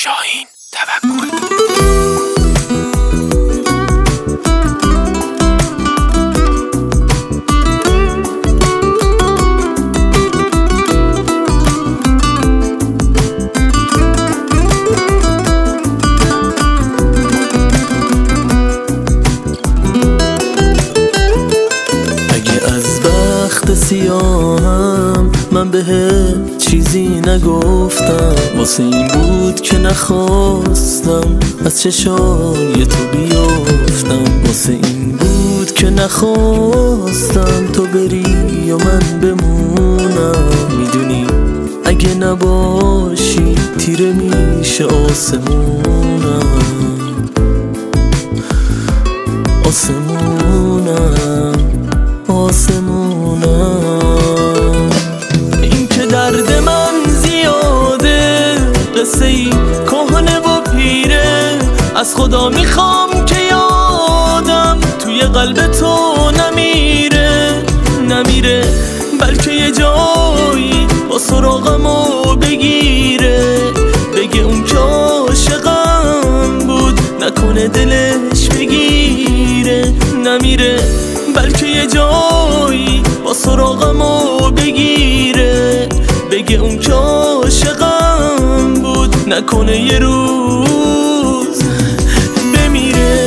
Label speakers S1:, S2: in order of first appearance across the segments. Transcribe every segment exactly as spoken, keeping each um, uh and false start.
S1: شاهین توکل.
S2: سیاهم من بهت چیزی نگفتم، واسه این بود که نخواستم از چشای تو بیافتم، واسه این بود که نخواستم تو بری و من بمونم. میدونی اگه نباشی تیره میشه آسمونم، آسمونم آسمونم. این که درد من زیاده، قصه ای کهنه و پیره، از خدا میخوام که یادم توی قلب تو نمیره، نمیره بلکه یه جایی با سراغمو بگیره، بگه اون که عاشقم بود نکنه دلش بگیره، نمیره بلکه یه جایی با سراغمو بگیره، بگه اون که عاشقم بود نکنه یه روز بمیره.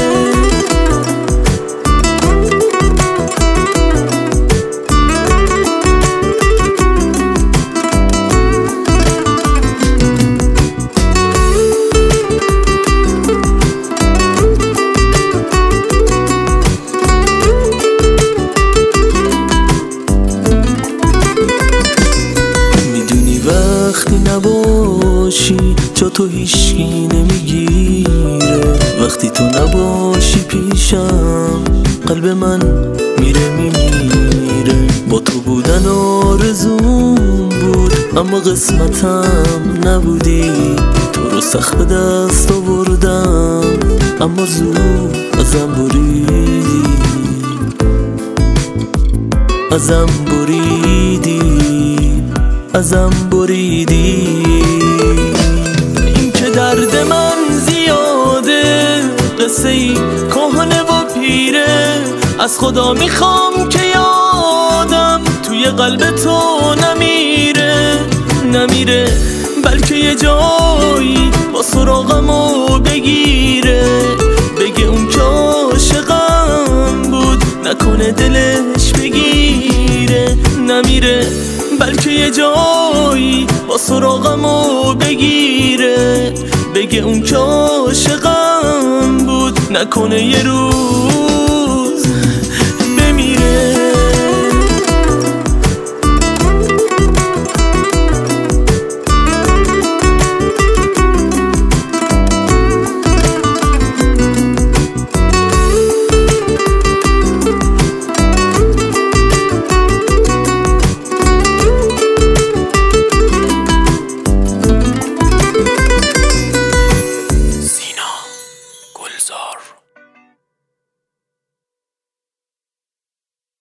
S2: وقتی نباشی جا تو هیچکی نمیگیره، وقتی تو نباشی پیشم قلب من میره میمیره. با تو بودن آرزوم بود اما قسمتم نبودی، تو رو سخت به دست آوردم اما زود ازم بریدی، ازم بریدی ازم بریدی. این که درد من زیاده، قصه ای کهنه و پیره، از خدا میخوام که یادم توی قلب تو نمیره، نمیره بلکه یه جایی با سراغمو بگیره، بگه اون که عاشقم بود نکنه دلش بگیره، نمیره بلکه یه جایی با سراغمو بگیره، بگه اون که عاشقم بود نکنه یه روز